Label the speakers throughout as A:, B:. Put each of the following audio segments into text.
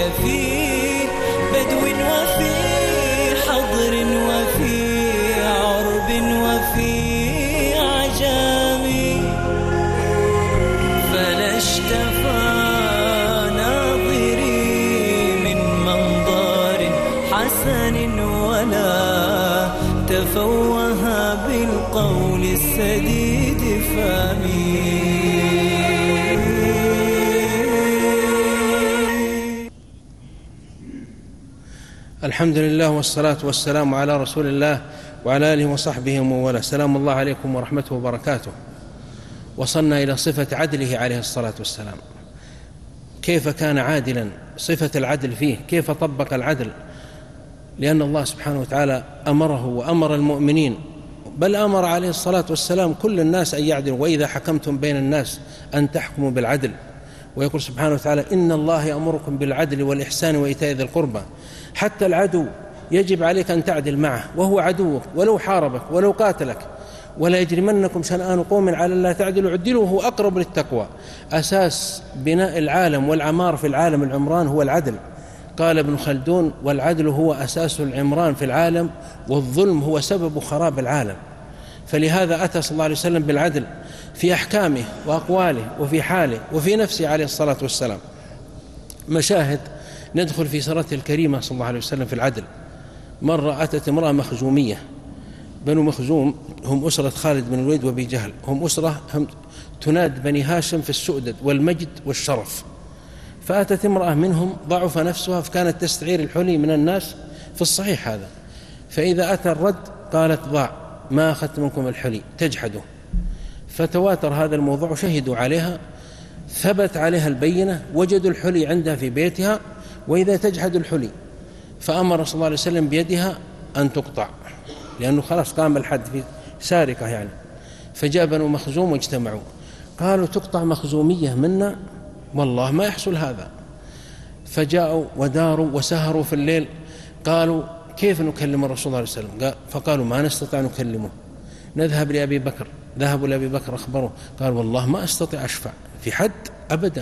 A: وفي بدو وفي حضر وفي عرب وفي عجام، فلا اشتفى ناظري من منظر حسن ولا تفوه بالقول السديد فامي.
B: الحمد لله والصلاة والسلام على رسول الله وعلى آله وصحبه ومن والاه. سلام الله عليكم ورحمته وبركاته. وصلنا إلى صفة عدله عليه الصلاة والسلام، كيف كان عادلا، صفة العدل فيه، كيف طبق العدل، لأن الله سبحانه وتعالى أمره وأمر المؤمنين، بل أمر عليه الصلاة والسلام كل الناس أن يعدلوا، وإذا حكمتم بين الناس أن تحكموا بالعدل. ويقول سبحانه وتعالى: إن الله يأمركم بالعدل والإحسان وإيتاء ذي القربى. حتى العدو يجب عليك أن تعدل معه وهو عدوك، ولو حاربك ولو قاتلك. ولا يجرمنكم شنآن قوم على ألا تعدلوا اعدلوا هو أقرب للتقوى. أساس بناء العالم والعمار في العالم العمران هو العدل. قال ابن خلدون: والعدل هو أساس العمران في العالم، والظلم هو سبب خراب العالم. فلهذا أتى صلى الله عليه وسلم بالعدل في أحكامه وأقواله وفي حاله وفي نفسه عليه الصلاة والسلام. مشاهد ندخل في سيرته الكريمة صلى الله عليه وسلم في العدل. مرة أتت امرأة مخزومية، بنو مخزوم هم أسرة خالد بن الوليد وأبي جهل، هم أسرة تناد بني هاشم في السؤدد والمجد والشرف. فأتت امرأة منهم ضعف نفسها، فكانت تستعير الحلي من الناس في الصحيح هذا، فإذا أتى الرد قالت: ضاع، ما أخذت منكم الحلي، تجحده. فتواتر هذا الموضوع وشهدوا عليها، ثبت عليها البينة، وجدوا الحلي عندها في بيتها، وإذا تجحد الحلي فأمر صلى الله عليه وسلم بيدها أن تقطع، لأنه خلاص قام الحد في سارقة يعني. فجاء بنو مخزوم واجتمعوا، قالوا: تقطع مخزومية منا؟ والله ما يحصل هذا. فجاءوا وداروا وسهروا في الليل، قالوا: كيف نكلم الرسول صلى الله عليه وسلم؟ فقالوا: ما نستطيع نكلمه، نذهب لأبي بكر. ذهبوا لأبي بكر أخبروه، قال: والله ما أستطيع أشفع في حد أبدا.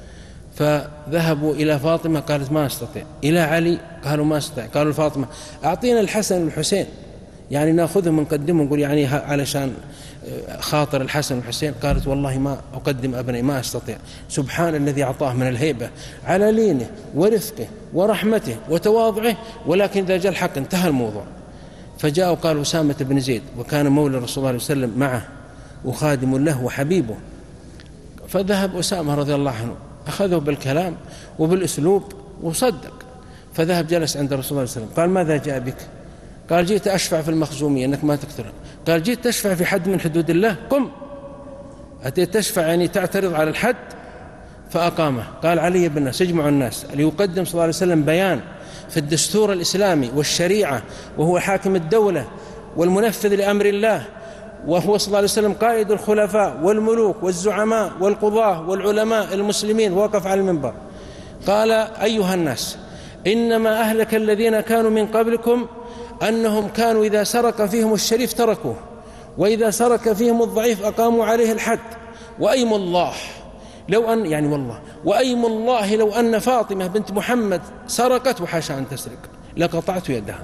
B: فذهبوا إلى فاطمة، قالت: ما أستطيع. إلى علي، قالوا: ما أستطيع. قالوا لفاطمة: أعطينا الحسن والحسين، يعني نأخذهم ونقدمهم، نقول يعني علشان خاطر الحسن والحسين. قالت: والله ما أقدم أبنائي، ما أستطيع. سبحان الذي أعطاه من الهيبة على لينه ورفقه ورحمته وتواضعه، ولكن إذا جاء الحق انتهى الموضوع. فجاءوا قالوا: أسامة بن زيد، وكان مولى الرسول صلى الله عليه وسلم معه وخادم له وحبيبه. فذهب أسامة رضي الله عنه، أخذه بالكلام وبالأسلوب وصدق. فذهب جلس عند الرسول صلى الله عليه وسلم، قال: ماذا جاء بك؟ قال: جئت أشفع في المخزومية أنك ما تقتله. قال: جئت تشفع في حد من حدود الله؟ قم. أتيت تشفع يعني تعترض على الحد؟ فأقامه. قال: علي بالناس، اجمعوا الناس. ليقدم صلى الله عليه وسلم بيان في الدستور الإسلامي والشريعة، وهو حاكم الدولة والمنفذ لأمر الله، وهو صلى الله عليه وسلم قائد الخلفاء والملوك والزعماء والقضاة والعلماء المسلمين. وقف على المنبر قال: أيها الناس، إنما أهلك الذين كانوا من قبلكم أنهم كانوا إذا سرق فيهم الشريف تركوه، وإذا سرق فيهم الضعيف أقاموا عليه الحد. وأيم الله لو أن، يعني والله، وأيم الله لو أن فاطمة بنت محمد سرقت، وحاشا أن تسرق، لقطعت يدها.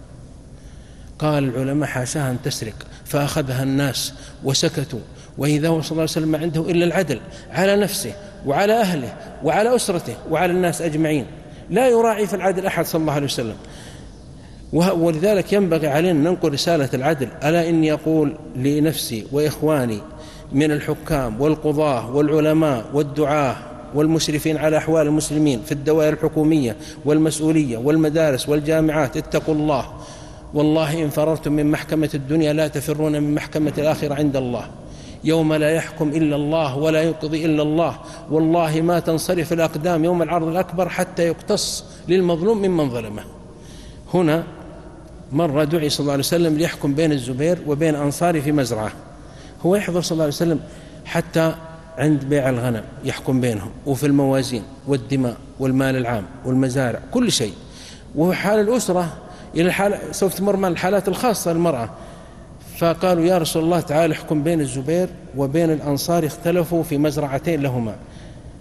B: قال العلماء: حاشاها أن تسرق. فأخذها الناس وسكتوا. وإذا هو صلى الله عليه وسلم ما عنده إلا العدل على نفسه وعلى أهله وعلى أسرته وعلى الناس أجمعين، لا يراعي في العدل أحد صلى الله عليه وسلم. ولذلك ينبغي علينا ننقل رسالة العدل. ألا إني أقول لنفسي وإخواني من الحكام والقضاة والعلماء والدعاة والمشرفين على أحوال المسلمين في الدوائر الحكومية والمسؤولية والمدارس والجامعات: اتقوا الله، والله إن فررتم من محكمة الدنيا لا تفرون من محكمة الآخرة عند الله، يوم لا يحكم إلا الله ولا يقضي إلا الله، والله ما تنصرف الأقدام يوم العرض الأكبر حتى يقتص للمظلوم ممن ظلمه. هنا مرة دعي صلى الله عليه وسلم ليحكم بين الزبير وبين أنصاره في مزرعة، هو يحضر صلى الله عليه وسلم حتى عند بيع الغنم يحكم بينهم، وفي الموازين والدماء والمال العام والمزارع كل شيء، وحال الأسرة إلى الحالة سوف تمر مع الحالات الخاصة للمرأة. فقالوا: يا رسول الله تعالى احكم بين الزبير وبين الأنصار، اختلفوا في مزرعتين لهما،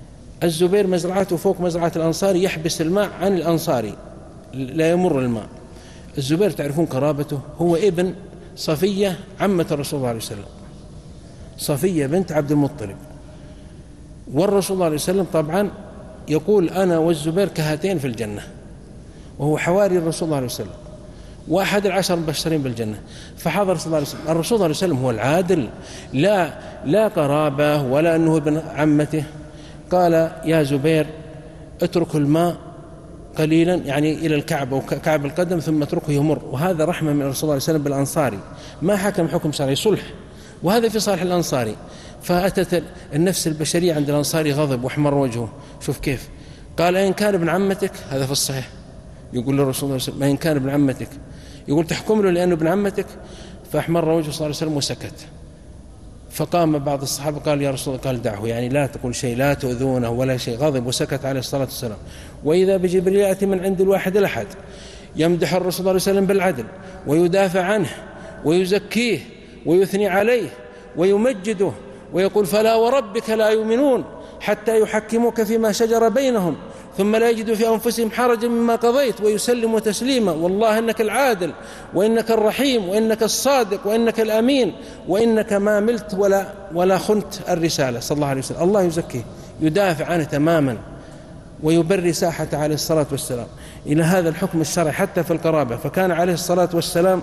B: الزبير مزرعته فوق مزرعة الأنصاري، يحبس الماء عن الأنصاري لا يمر الماء. الزبير تعرفون قرابته، هو ابن صفية عمة الرسول صلى الله عليه وسلم، صفية بنت عبد المطلب. والرسول صلى الله عليه وسلم طبعا يقول أنا والزبير كهاتين في الجنة، وهو حواري الرسول صلى الله عليه وسلم وأحد العشر المبشرين بالجنة. فحضر صلى الله عليه وسلم. الرسول صلى الله عليه وسلم هو العادل، لا قرابة ولا أنه ابن عمته. قال يا زبير اترك الماء قليلا، يعني إلى الكعب أو كعب القدم، ثم اتركه يمر. وهذا رحمة من الرسول صلى الله عليه وسلم بالأنصاري، ما حكم حكم شرعي، صلح، وهذا في صالح الأنصاري. فأتت النفس البشرية عند الأنصاري غضب واحمر وجهه. شوف كيف قال إن كان ابن عمتك، هذا في الصحيح، يقول للرسول صلى الله عليه وسلم إن كان ابن عمتك، يقول تحكم له لأنه ابن عمتك. فأحمر وجهه صلى الله عليه وسلم وسكت. فقام بعض الصحابة قال يا رسول الله، قال دعه، يعني لا تقول شيء، لا تؤذونه ولا شيء. غضب وسكت عليه الصلاة والسلام. وإذا بجبريل يأتي من عند الواحد الأحد يمدح الرسول صلى الله عليه وسلم بالعدل ويدافع عنه ويزكيه ويثني عليه ويمجده ويقول فلا وربك لا يؤمنون حتى يحكموك فيما شجر بينهم ثم لا يجدوا في أنفسهم حرجا مما قضيت ويسلموا تسليما، والله إنك العادل وإنك الرحيم وإنك الصادق وإنك الأمين وإنك ما ملت ولا خنت الرسالة صلى الله عليه وسلم. الله يزكيه، يدافع عنه تماما ويبري ساحته عليه الصلاة والسلام إلى هذا الحكم الشرعي حتى في القرابة. فكان عليه الصلاة والسلام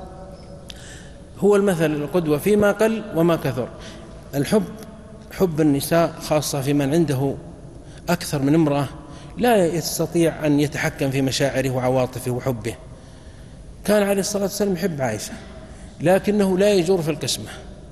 B: هو المثل القدوة فيما قل وما كثر. حب النساء خاصة في من عنده أكثر من امرأة لا يستطيع أن يتحكم في مشاعره وعواطفه وحبه. كان عليه الصلاة والسلام يحب عائشة، لكنه لا يجور في القسمة،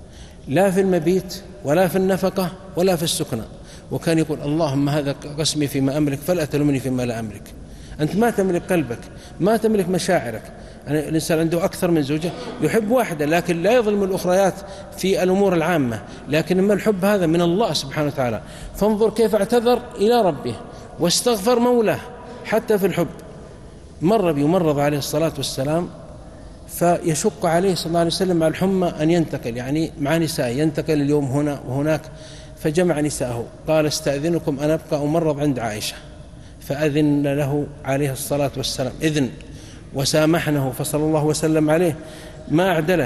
B: لا في المبيت ولا في النفقة ولا في السكنة. وكان يقول اللهم هذا قسمي فيما أملك فلا تلومني فيما لا أملك. أنت ما تملك قلبك، ما تملك مشاعرك. يعني الإنسان عنده أكثر من زوجة يحب واحدة لكن لا يظلم الأخريات في الأمور العامة، لكن ما الحب هذا من الله سبحانه وتعالى. فانظر كيف اعتذر إلى ربه واستغفر مولاه حتى في الحب. مر بيمرض عليه الصلاة والسلام فيشق عليه صلى الله عليه وسلم مع الحمى أن ينتقل، يعني مع نساء ينتقل اليوم هنا وهناك. فجمع نساءه قال استأذنكم أن أبقى أمرض عند عائشة، فأذن له عليه الصلاة والسلام إذن وسامحنه فصلى الله وسلم عليه ما أعدله،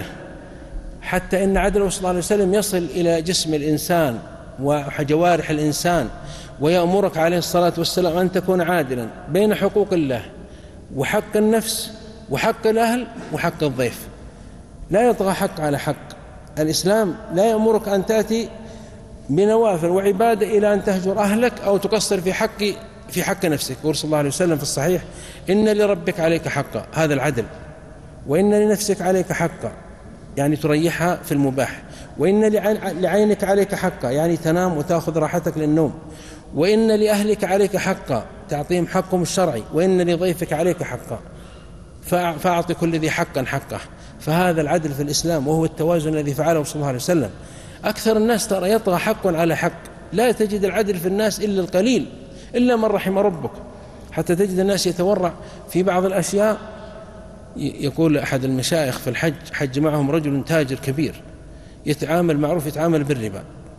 B: حتى إن عدله صلى الله عليه وسلم يصل إلى جسم الإنسان وجوارح الإنسان. ويأمرك عليه الصلاة والسلام أن تكون عادلا بين حقوق الله وحق النفس وحق الأهل وحق الضيف، لا يطغى حق على حق. الإسلام لا يأمرك أن تأتي بنوافل وعبادة إلى أن تهجر أهلك أو تقصر في حق نفسك. يقول صلى الله عليه وسلم في الصحيح إن لربك عليك حقا، هذا العدل، وإن لنفسك عليك حقا يعني تريحها في المباح، وإن لعينك عليك حقا يعني تنام وتأخذ راحتك للنوم، وإن لأهلك عليك حقا تعطيهم حقهم الشرعي، وإن لضيفك عليك حقا فأعطي كل ذي حقا حقه. فهذا العدل في الإسلام وهو التوازن الذي فعله صلى الله عليه وسلم. أكثر الناس ترى يطغى حق على حق، لا تجد العدل في الناس إلا القليل إلا من رحم ربك، حتى تجد الناس يتورع في بعض الأشياء. يقول أحد المشايخ في الحج، حج معهم رجل تاجر كبير يتعامل معروف يتعامل بالربا،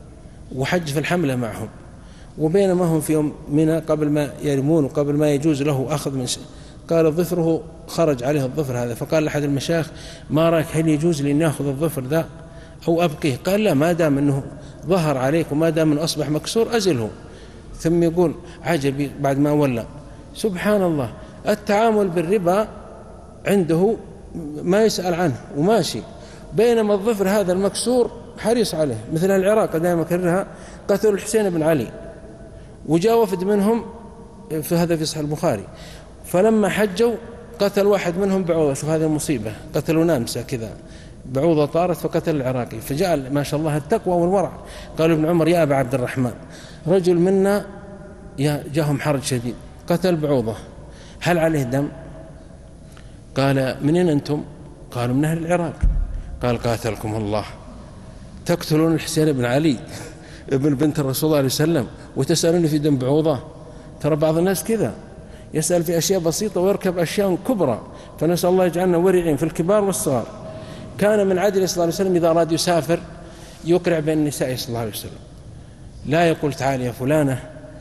B: وحج في الحملة معهم، وبينما هم في يوم منى قبل ما يرمون وقبل ما يجوز له أخذ من شيء، قال ظفره خرج عليه الظفر هذا، فقال لأحد المشايخ ما رأيك هل يجوز لي أن يأخذ الظفر ذا أو أبقيه؟ قال لا، ما دام أنه ظهر عليك وما دام أنه أصبح مكسور أزله. ثم يقول عجبي بعد ما ولى سبحان الله التعامل بالربا عنده ما يسأل عنه وماشي، بينما الظفر هذا المكسور حريص عليه. مثل العراق دائما كررها، قتلوا الحسين بن علي وجاء وفد منهم، في هذا في صحيح البخاري، فلما حجوا قتل واحد منهم بعوضة. شوف هذه المصيبة، قتلوا نامسة كذا بعوضة طارت فقتل العراقي. فجاء ما شاء الله التقوى والورع، قالوا ابن عمر يا أبا عبد الرحمن رجل منا جاهم حرج شديد قتل بعوضة، هل عليه دم؟ قال منين أنتم؟ قالوا من أهل العراق. قال قاتلكم الله، تقتلون الحسين بن علي ابن بنت الرسول صلى الله عليه وسلم وتسألوني في دم بعوضة؟ ترى بعض الناس كذا يسأل في أشياء بسيطة ويركب أشياء كبرى، فنسأل الله يجعلنا ورعين في الكبار والصغار. كان من عدل صلى الله عليه وسلم إذا أراد يسافر يقرع بين النساء صلى الله عليه وسلم، لا يقول تعالي يا فلانة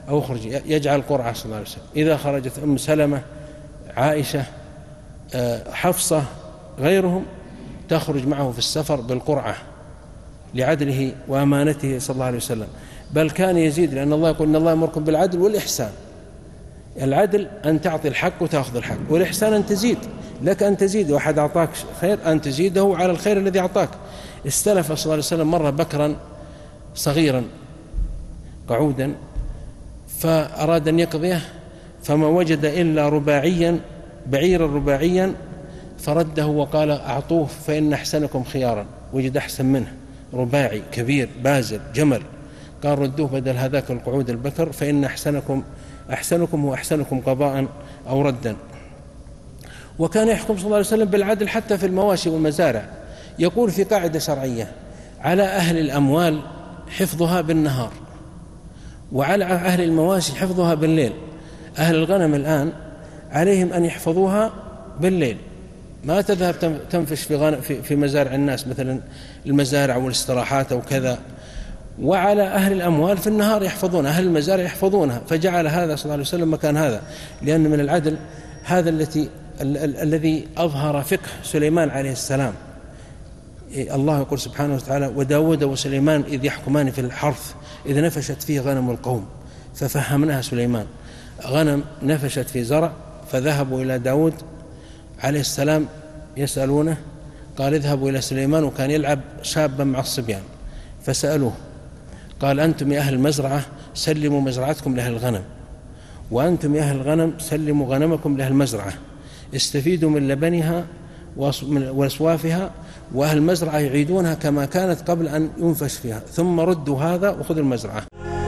B: أو اخرج، يجعل قرعة صلى الله عليه وسلم. إذا خرجت أم سلمة، عائشة، حفصة، غيرهم، تخرج معه في السفر بالقرعة لعدله وأمانته صلى الله عليه وسلم. بل كان يزيد، لأن الله يقول إن الله يأمركم بالعدل والإحسان. العدل أن تعطي الحق وتأخذ الحق، والإحسان أن تزيد، لك أن تزيد، واحد أعطاك خير أن تزيده على الخير الذي أعطاك. استلف صلى الله عليه وسلم مرة بكرا صغيرا قعودا، فأراد أن يقضيه، فما وجد إلا رباعيا، بعيرا رباعيا، فرده وقال أعطوه فإن أحسنكم خيارا. وجد أحسن منه رباعي كبير بازل جمل، قال ردوه بدل هذاك القعود البكر، فإن أحسنكم وأحسنكم قضاء أو ردا. وكان يحكم صلى الله عليه وسلم بالعدل حتى في المواشي والمزارع. يقول في قاعدة شرعية: على أهل الأموال حفظها بالنهار، وعلى أهل المواشي حفظها بالليل. أهل الغنم الآن عليهم أن يحفظوها بالليل، ما تذهب تنفش في مزارع الناس مثلا المزارع والاستراحات أو كذا. وعلى أهل الأموال في النهار يحفظونها، أهل المزارع يحفظونها. فجعل هذا صلى الله عليه وسلم مكان هذا، لأن من العدل هذا الذي أظهر فقه سليمان عليه السلام. الله يقول سبحانه وتعالى: وداود وسليمان إذ يحكمان في الحرث إذ نفشت فيه غنم القوم ففهمناها سليمان. غنم نفشت في زرع، فذهبوا إلى داود عليه السلام يسألونه، قال: اذهبوا إلى سليمان، وكان يلعب شابا مع الصبيان، فسألوه قال: أنتم يا أهل المزرعة سلموا مزرعتكم لأهل الغنم، وأنتم يا أهل الغنم سلموا غنمكم لأهل المزرعة، استفيدوا من لبنها وأصوافها، وأهل المزرعة يعيدونها كما كانت قبل أن ينفش فيها، ثم ردوا هذا وخذوا المزرعة.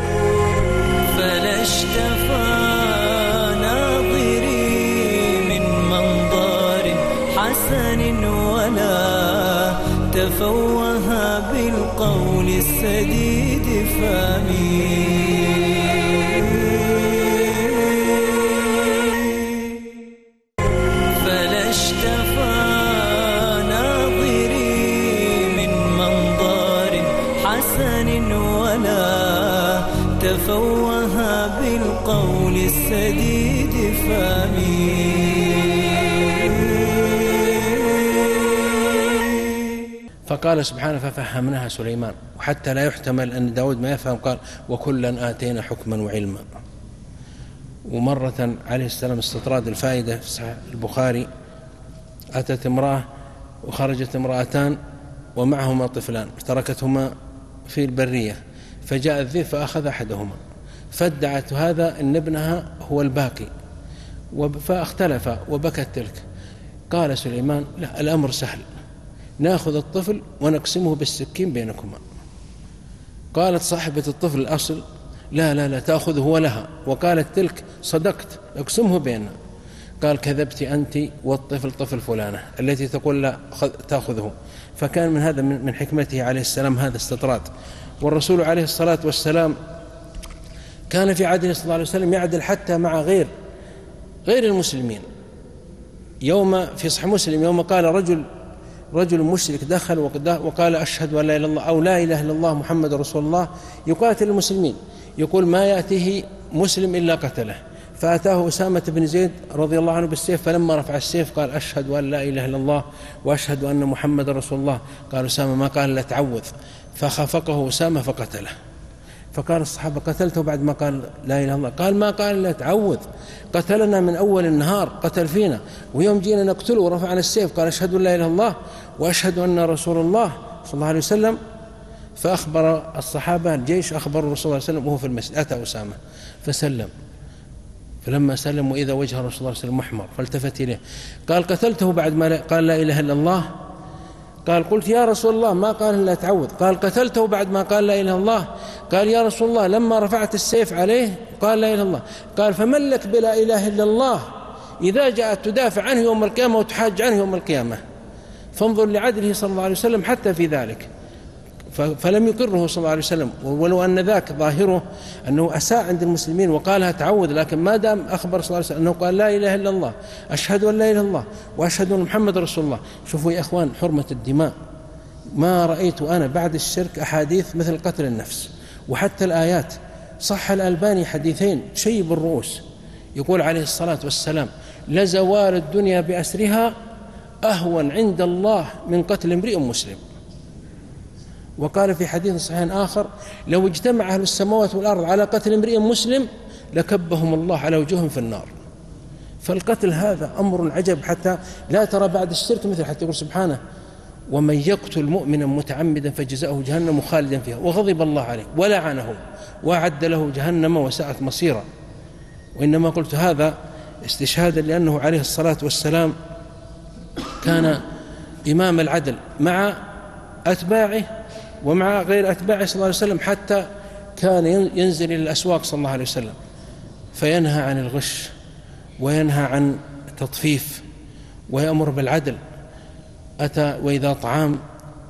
A: فلا اشتفى ناظري من منظر حسن، ولا تفوه بالقول السديد فامي. فلا اشتفى ناظري من منظر حسن، ولا تفوه بالقول السديد فامي.
B: فقال سبحانه: ففهمناها سليمان. وحتى لا يحتمل أن داود ما يفهم، قال: وكلا آتينا حكما وعلما. ومرة عليه السلام استطراد الفائدة في صحيح البخاري، أتت امرأة وخرجت امرأتان ومعهما طفلان، تركتهما في البرية، فجاء الذئب فأخذ أحدهما، فادعت هذا أن ابنها هو الباقي، فاختلف وبكت تلك. قال سليمان: لا، الأمر سهل، نأخذ الطفل ونقسمه بالسكين بينكما. قالت صاحبة الطفل الأصل: لا لا لا، تأخذه ولها. وقالت تلك: صدقت، اقسمه بيننا. قال: كذبت أنت، والطفل طفل فلانة التي تقول لا تأخذه. فكان من هذا من حكمته عليه السلام هذا استطراد. والرسول عليه الصلاة والسلام كان في عهده صلى الله عليه وسلم يعدل حتى مع غير المسلمين. يوم في صحيح مسلم يوم قال رجل مشرك دخل وقال: أشهد أن لا إله إلا الله، أو لا إله إلا الله محمد رسول الله، يقاتل المسلمين، يقول: ما يأتيه مسلم إلا قتله. فأتاه أسامة بن زيد رضي الله عنه بالسيف، فلما رفع السيف قال: أشهد أن لا إله إلا الله وأشهد أن محمد رسول الله. قال أسامة: ما قال لا تعوذ، فخفقه أسامة فقتله. فقال الصحابة: قتلته بعد ما قال لا إله إلا الله؟ قال: ما قال لا تعوذ، قتلنا من أول النهار، قتل فينا، ويوم جينا نقتله ورفعنا السيف قال: أشهد أن لا إله إلا الله وأشهد أن رسول الله صلى الله عليه وسلم. فأخبر الصحابة الجيش، أخبر الرسول صلى الله عليه وسلم وهو في المسجد. أتى أسامة فسلم، فلما سلم وإذا وجه الرسول صلى الله عليه وسلم محمر، فالتفت إليه قال: قتلته بعد ما قال لا إله إلا الله؟ قال: قلت يا رسول الله ما قال لا تعوذ. قال: قتلته بعد ما قال لا إله إلا الله؟ قال: يا رسول الله لما رفعت السيف عليه قال لا إله إلا الله. قال: فمن لك بلا إله إلا الله إذا جاءت تدافع عنه يوم القيامة وتحاج عنه يوم القيامة. فانظر لعدله صلى الله عليه وسلم حتى في ذلك، فلم يقره صلى الله عليه وسلم، ولو أن ذاك ظاهره أنه أساء عند المسلمين وقالها تعوذ، لكن ما دام أخبر صلى الله عليه وسلم أنه قال لا إله إلا الله، أشهد أن لا إله إلا الله وأشهد أن محمد رسول الله. شوفوا يا أخوان حرمة الدماء، ما رأيت أنا بعد الشرك أحاديث مثل قتل النفس، وحتى الآيات صح الألباني حديثين شيب الرؤوس، يقول عليه الصلاة والسلام: لزوال الدنيا بأسرها أهون عند الله من قتل امرئ مسلم. وقال في حديث صحيح آخر: لو اجتمع أهل السماوات والأرض على قتل امرئ مسلم لكبهم الله على وجوههم في النار. فالقتل هذا أمر عجب، حتى لا ترى بعد الشرك مثل، حتى يقول سبحانه: ومن يقتل مؤمنا متعمدا فجزاؤه جهنم خالدا فيها وغضب الله عليه ولعنه وأعد له جهنم وساءت مصيرا. وإنما قلت هذا استشهادا لأنه عليه الصلاة والسلام كان إمام العدل مع أتباعه ومع غير أتباعه صلى الله عليه وسلم، حتى كان ينزل إلى الأسواق صلى الله عليه وسلم فينهى عن الغش وينهى عن التطفيف ويأمر بالعدل. أتى وإذا طعام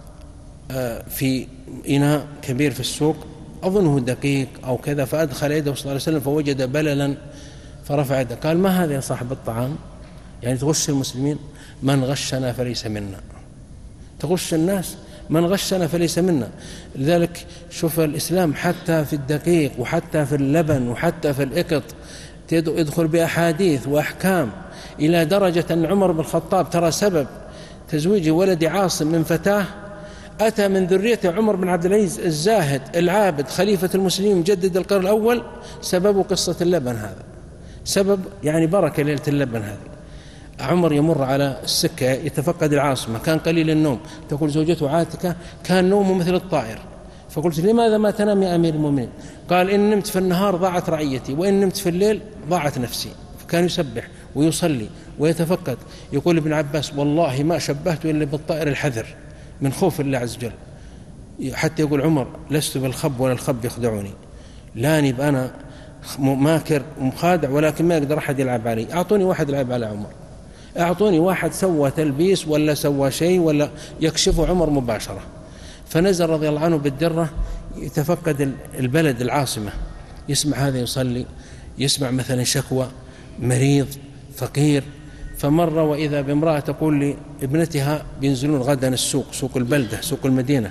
B: في إناء كبير في السوق أظنه دقيق أو كذا، فأدخل يده صلى الله عليه وسلم فوجد بللا فرفع يده، قال: ما هذا يا صاحب الطعام؟ يعني تغش المسلمين؟ من غشنا فليس منا. تغش الناس؟ من غشنا فليس منا. لذلك شوف الإسلام حتى في الدقيق وحتى في اللبن وحتى في الإقط يدخل بأحاديث وأحكام، إلى درجة أن عمر بن الخطاب ترى سبب تزويج ولد عاصم من فتاة أتى من ذرية عمر بن عبد العزيز الزاهد العابد خليفة المسلمين مجدد القرن الأول، سبب قصة اللبن هذا، سبب يعني بركة ليلة اللبن هذه. عمر يمر على السكة يتفقد العاصمة، كان قليل النوم، تقول زوجته عاتكة: كان نومه مثل الطائر. فقلت: لماذا ما تنام يا أمير المؤمنين؟ قال: إن نمت في النهار ضاعت رعيتي، وإن نمت في الليل ضاعت نفسي. فكان يسبح ويصلي ويتفقد. يقول ابن عباس: والله ما شبهته إلا بالطائر الحذر من خوف الله عز وجل. حتى يقول عمر: لست بالخب ولا الخب يخدعني، لاني أنا ماكر ومخادع ولكن ما يقدر أحد يلعب علي. أعطوني واحد يلعب على عمر، أعطوني واحد سوى تلبيس ولا سوى شيء ولا يكشفه عمر مباشرة. فنزل رضي الله عنه بالدرة يتفقد البلد العاصمة، يسمع هذا يصلي، يسمع مثلا شكوى مريض فقير. فمر وإذا بامرأة تقول لابنتها: بينزلون غدا السوق، سوق البلدة، سوق المدينة،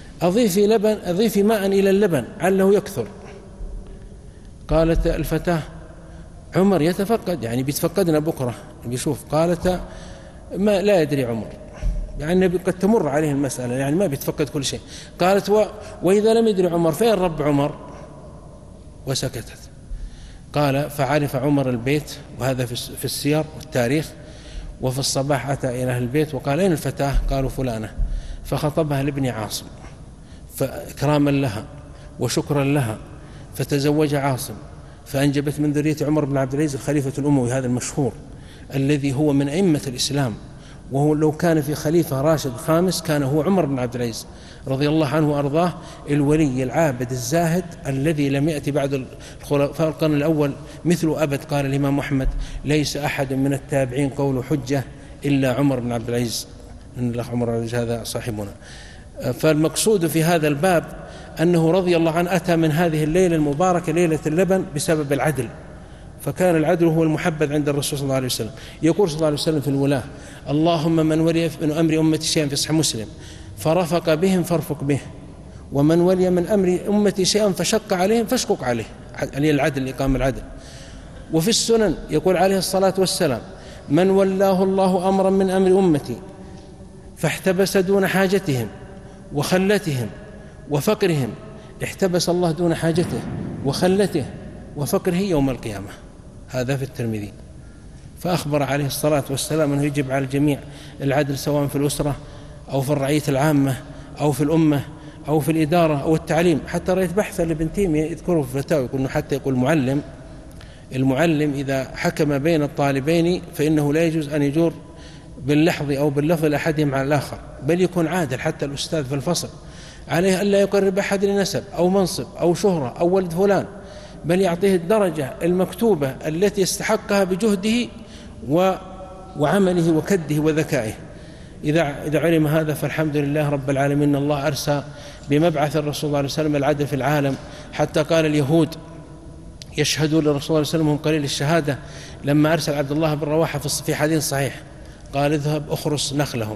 B: أضيفي ماء إلى اللبن عله يكثر. قالت الفتاة: عمر يتفقد، يعني بيتفقدنا بكرة بيشوف. قالت: ما لا يدري عمر، يعني قد تمر عليه المسألة، يعني ما بيتفقد كل شيء. قالت: وإذا لم يدري عمر فين رب عمر؟ وسكتت. قال: فعرف عمر البيت، وهذا في السير والتاريخ. وفي الصباح أتى إلى أهل البيت وقال: أين الفتاة؟ قالوا: فلانة. فخطبها لابن عاصم فإكراما لها وشكرا لها، فتزوج عاصم، فأنجبت من ذرية عمر بن عبد العزيز الخليفة الأموي هذا المشهور الذي هو من أئمة الإسلام. وهو لو كان في خليفة راشد خامس كان هو عمر بن عبد العزيز رضي الله عنه وأرضاه، الولي العابد الزاهد الذي لم يأتي بعد الخلفاء القرن الأول مثل أبد. قال الإمام أحمد: ليس أحد من التابعين قول حجة إلا عمر بن عبد العزيز. إن الله عمر بن عبد العزيز هذا صاحبنا. فالمقصود في هذا الباب أنه رضي الله عنه أتى من هذه الليلة المباركة ليلة اللبن بسبب العدل، فكان العدل هو المحبب عند الرسول صلى الله عليه وسلم. يقول صلى الله عليه وسلم في الولاة: اللهم من ولي من أمر أمتي شيئا، في صحيح مسلم، فرفق بهم فارفق به، ومن ولي من أمر أمتي شيئا فشق عليهم فاشقق عليه. يعني العدل، إقامة العدل. وفي السنن يقول عليه الصلاة والسلام: من ولاه الله أمرا من أمر أمتي فاحتبس دون حاجتهم وخلتهم وفقرهم، احتبس الله دون حاجته وخلته وفقره يوم القيامة. هذا في الترمذي. فأخبر عليه الصلاة والسلام أنه يجب على الجميع العدل، سواء في الأسرة أو في الرعية العامة أو في الأمة أو في الإدارة أو التعليم. حتى رأيت بحثا لابن تيمية يذكره في الفتاوى، يقول إنه حتى يقول المعلم إذا حكم بين الطالبين فإنه لا يجوز أن يجور باللحظ أو باللفظ لأحدهم على الآخر، بل يكون عادل. حتى الأستاذ في الفصل عليه ألا يقرب أحد لنسب أو منصب أو شهرة أو ولد فلان، بل يعطيه الدرجة المكتوبة التي يستحقها بجهده وعمله وكده وذكائه. إذا علم هذا فالحمد لله رب العالمين. الله أرسى بمبعث الرسول صلى الله عليه وسلم العدل في العالم، حتى قال اليهود يشهدوا للرسول صلى الله عليه وسلم هم قليل الشهادة لما أرسل عبد الله بن رواحة في حديث صحيح قال: اذهب أخرس نخلهم.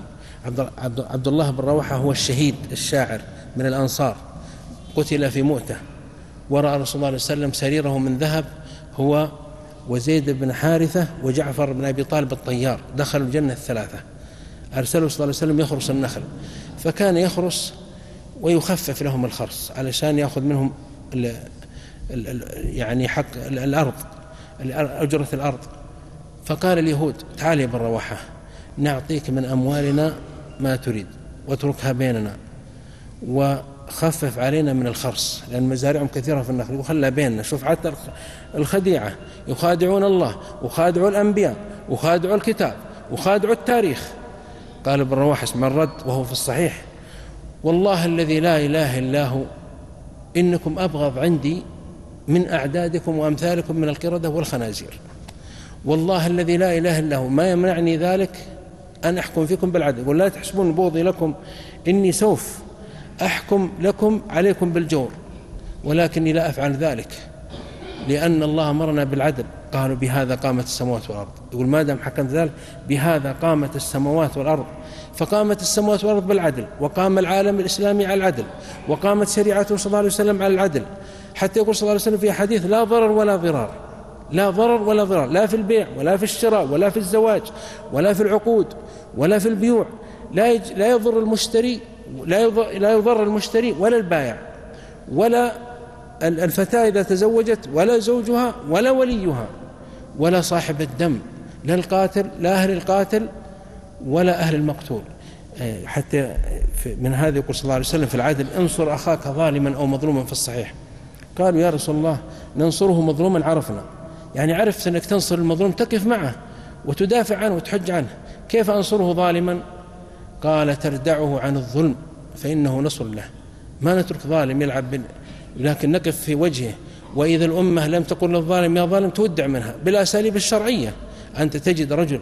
B: عبد الله بن رواحة هو الشهيد الشاعر من الأنصار، قتل في مؤتة، ورأى رسول الله صلى الله عليه وسلم سريره من ذهب هو وزيد بن حارثة وجعفر بن أبي طالب الطيار، دخلوا الجنة الثلاثة. أرسله صلى الله عليه وسلم يخرس النخل، فكان يخرس ويخفف لهم الخرس علشان يأخذ منهم يعني حق الأرض، أجرة الأرض. فقال اليهود: تعال يا ابن رواحة، نعطيك من أموالنا ما تريد واتركها بيننا، وخفف علينا من الخرس، لأن مزارعهم كثيرة في النخل، وخلها بيننا. شوف حتى الخديعة، يخادعون الله وخادعوا الأنبياء وخادعوا الكتاب وخادعوا التاريخ. قال ابن رواحة: اسمع الرد وهو في الصحيح: والله الذي لا إله إلا هو إنكم أبغض عندي من أعدادكم وأمثالكم من القردة والخنازير. والله الذي لا إله إلا هو ما يمنعني ذلك أن أحكم فيكم بالعدل. يقول: لا تحسبون بغضي لكم، إني سوف أحكم لكم عليكم بالجور، ولكني لا أفعل ذلك لأن الله أمرنا بالعدل. قالوا: بهذا قامت السماوات والأرض. يقول: ما دام حكمت ذلك بهذا قامت السماوات والأرض. فقامت السماوات والأرض بالعدل، وقام العالم الإسلامي على العدل، وقامت شريعته صلى الله عليه وسلم على العدل. حتى يقول صلى الله عليه وسلم في حديث: لا ضرر ولا ضرار، لا ضرر ولا ضرار، لا في البيع ولا في الشراء ولا في الزواج ولا في العقود ولا في البيوع. لا يضر المشتري، لا يضر المشتري ولا البائع ولا الفتاة إذا تزوجت ولا زوجها ولا وليها ولا صاحب الدم، لا القاتل، لا أهل القاتل ولا أهل المقتول. حتى من هذا يقول صلى الله عليه وسلم في العدل: انصر أخاك ظالما أو مظلوما. في الصحيح قالوا: يا رسول الله ننصره مظلوما عرفنا، يعني عرفت أنك تنصر المظلوم تقف معه وتدافع عنه وتحج عنه، كيف أنصره ظالما؟ قال: تردعه عن الظلم فإنه نصر له. ما نترك ظالم يلعب لكن نقف في وجهه. وإذا الأمة لم تقل للظالم يا ظالم تودع منها بالأساليب الشرعية. أنت تجد رجل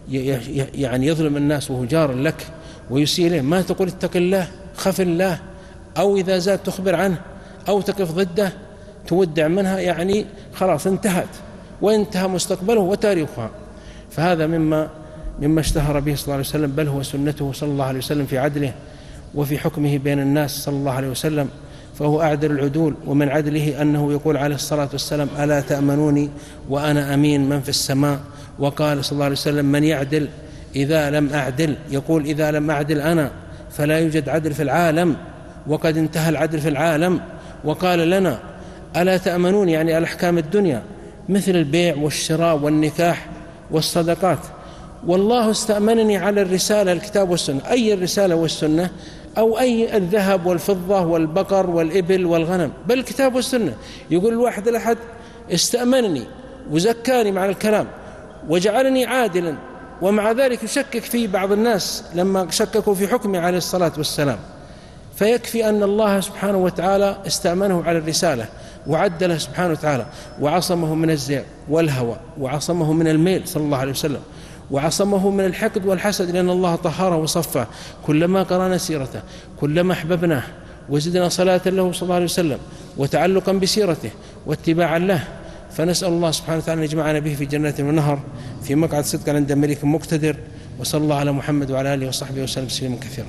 B: يعني يظلم الناس وهو جار لك ويسيء له، ما تقول اتق الله، خف الله، أو إذا زاد تخبر عنه أو تقف ضده تودع منها، يعني خلاص انتهت وانتهى مستقبله وتاريخها. فهذا مما اشتهر به صلى الله عليه وسلم، بل هو سنته صلى الله عليه وسلم في عدله وفي حكمه بين الناس صلى الله عليه وسلم، فهو أعدل العدول. ومن عدله أنه يقول عليه الصلاة والسلام: ألا تأمنوني وأنا أمين من في السماء. وقال صلى الله عليه وسلم: من يعدل إذا لم أعدل، يقول: إذا لم أعدل أنا فلا يوجد عدل في العالم، وقد انتهى العدل في العالم. وقال لنا: ألا تأمنون، يعني الأحكام الدنيا مثل البيع والشراء والنكاح والصدقات. والله استأمنني على الرسالة، الكتاب والسنة. أي الرسالة والسنة؟ أو أي الذهب والفضة والبقر والإبل والغنم، بل الكتاب والسنة. يقول الواحد الأحد: استأمنني وزكاني مع الكلام وجعلني عادلا، ومع ذلك يشكك في بعض الناس لما شككوا في حكمه عليه الصلاة والسلام. فيكفي أن الله سبحانه وتعالى استأمنه على الرسالة وعدله سبحانه وتعالى، وعصمه من الزيغ والهوى، وعصمه من الميل صلى الله عليه وسلم، وعصمه من الحقد والحسد، لأن الله طهره وصفه. كلما قرأنا سيرته كلما أحببناه وزدنا صلاة له صلى الله عليه وسلم وتعلقا بسيرته واتباعا له. فنسأل الله سبحانه وتعالى أن يجمعنا به في جنات ونهر في مقعد صدق عند ملك مقتدر. وصلى الله على محمد وعلى آله وصحبه وسلم تسليما كثيرا.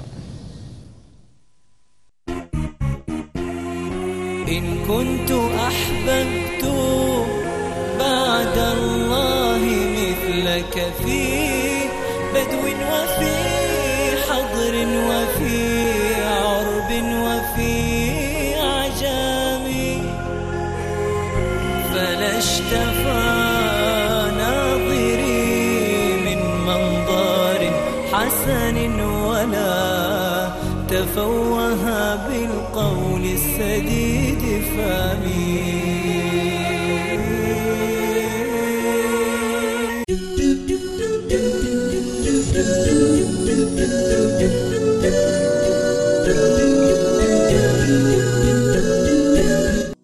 A: إن كنت أحببت بعد الله مثلك في بدو وفي حضر وفي عرب وفي عجام، فلا اشتفى ناظري من منظر حسن ولا تفوه بالقول السديد فامي.